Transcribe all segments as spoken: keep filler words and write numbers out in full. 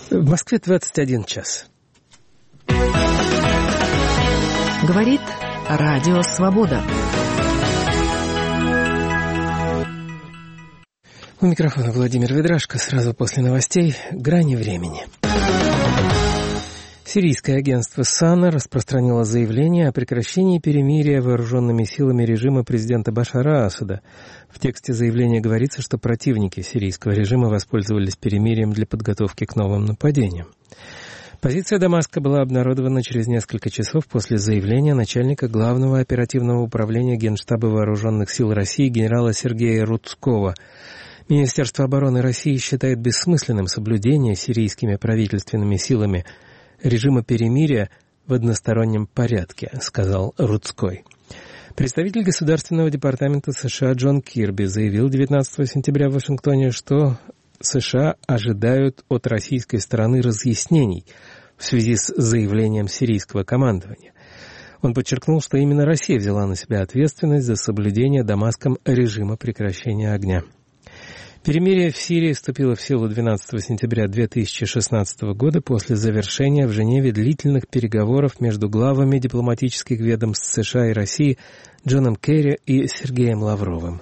В Москве двадцать один час. Говорит Радио Свобода. У микрофона Владимир Ведрашко. Сразу после новостей «Грани времени». Сирийское агентство САНА распространило заявление о прекращении перемирия вооруженными силами режима президента Башара Асада. В тексте заявления говорится, что противники сирийского режима воспользовались перемирием для подготовки к новым нападениям. Позиция Дамаска была обнародована через несколько часов после заявления начальника Главного оперативного управления Генштаба Вооруженных сил России генерала Сергея Рудского. Министерство обороны России считает бессмысленным соблюдение сирийскими правительственными силами режима перемирия в одностороннем порядке, сказал Рудской. Представитель Государственного департамента США Джон Кирби заявил девятнадцатого сентября в Вашингтоне, что США ожидают от российской стороны разъяснений в связи с заявлением сирийского командования. Он подчеркнул, что именно Россия взяла на себя ответственность за соблюдение Дамаском режима прекращения огня. Перемирие в Сирии вступило в силу двенадцатого сентября две тысячи шестнадцатого года после завершения в Женеве длительных переговоров между главами дипломатических ведомств США и России Джоном Керри и Сергеем Лавровым.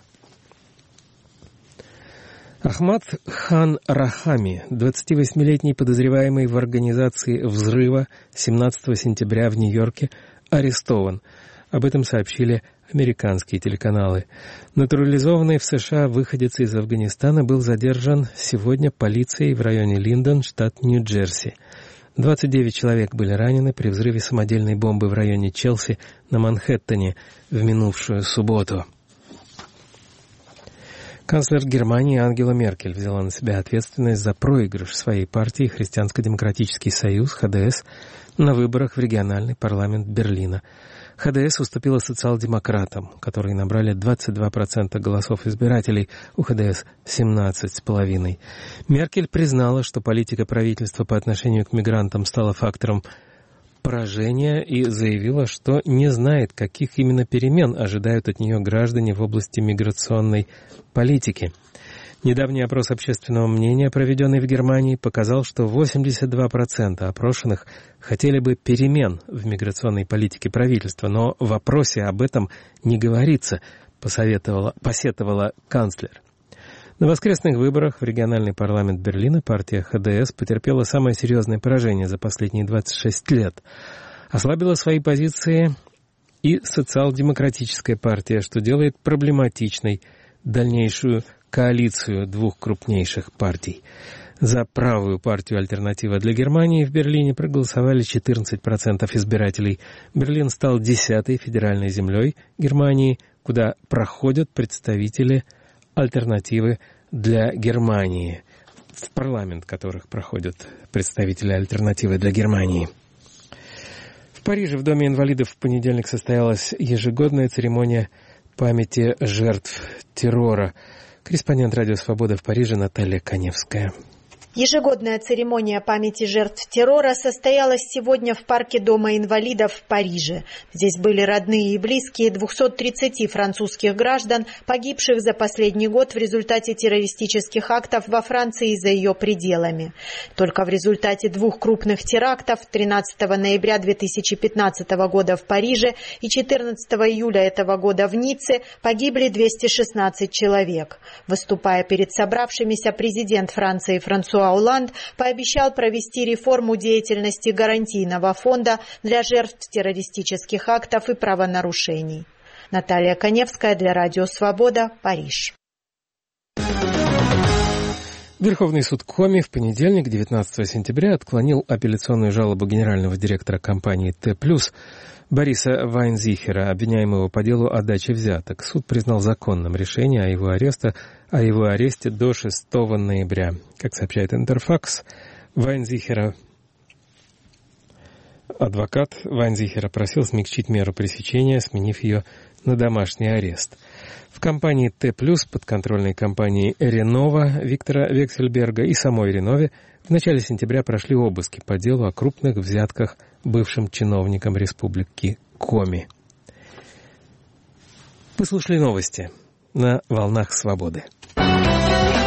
Ахмад Хан Рахами, двадцативосьмилетний подозреваемый в организации взрыва семнадцатого сентября в Нью-Йорке, арестован. Об этом сообщили американские телеканалы. Натурализованный в США выходец из Афганистана был задержан сегодня полицией в районе Линдон, штат Нью-Джерси. двадцать девять человек были ранены при взрыве самодельной бомбы в районе Челси на Манхэттене в минувшую субботу. Канцлер Германии Ангела Меркель взяла на себя ответственность за проигрыш своей партии Христианско-демократический союз (ха дэ эс) на выборах в региональный парламент Берлина. ха дэ эс уступила социал-демократам, которые набрали двадцать два процента голосов избирателей, у ха дэ эс семнадцать целых пять десятых. Меркель признала, что политика правительства по отношению к мигрантам стала фактором поражения и заявила, что не знает, каких именно перемен ожидают от нее граждане в области миграционной политики. Недавний опрос общественного мнения, проведенный в Германии, показал, что восемьдесят два процента опрошенных хотели бы перемен в миграционной политике правительства, но в опросе об этом не говорится, посоветовала, посетовала канцлер. На воскресных выборах в региональный парламент Берлина партия ха дэ эс потерпела самое серьезное поражение за последние двадцать шесть лет. Ослабила свои позиции и социал-демократическая партия, что делает проблематичной дальнейшую коалицию двух крупнейших партий. За правую партию «Альтернатива для Германии» в Берлине проголосовали четырнадцать процентов избирателей. Берлин стал десятой федеральной землей Германии, куда проходят представители «Альтернативы для Германии», в парламент которых проходят представители «Альтернативы для Германии». В Париже в Доме инвалидов в понедельник состоялась ежегодная церемония памяти жертв террора. Корреспондент «Радио Свобода» в Париже Наталья Каневская. Ежегодная церемония памяти жертв террора состоялась сегодня в парке Дома инвалидов в Париже. Здесь были родные и близкие двухсот тридцати французских граждан, погибших за последний год в результате террористических актов во Франции и за ее пределами. Только в результате двух крупных терактов тринадцатого ноября две тысячи пятнадцатого года в Париже и четырнадцатого июля этого года в Ницце погибли двести шестнадцать человек. Выступая перед собравшимися, президент Франции Франсуа Олланд пообещал провести реформу деятельности гарантийного фонда для жертв террористических актов и правонарушений. Наталья Каневская для Радио Свобода, Париж. Верховный суд Коми в понедельник, девятнадцатого сентября, отклонил апелляционную жалобу генерального директора компании Т+, Бориса Вайнзихера, обвиняемого по делу о даче взяток. Суд признал законным решение о его аресте, о его аресте до шестого ноября. Как сообщает Интерфакс, Вайнзихера, адвокат Вайнзихера просил смягчить меру пресечения, сменив ее на домашний арест. В компании Т+, подконтрольной компании Ренова Виктора Вексельберга и самой Ренове в начале сентября прошли обыски по делу о крупных взятках бывшим чиновникам Республики Коми. Вы слушали новости на «Волнах Свободы».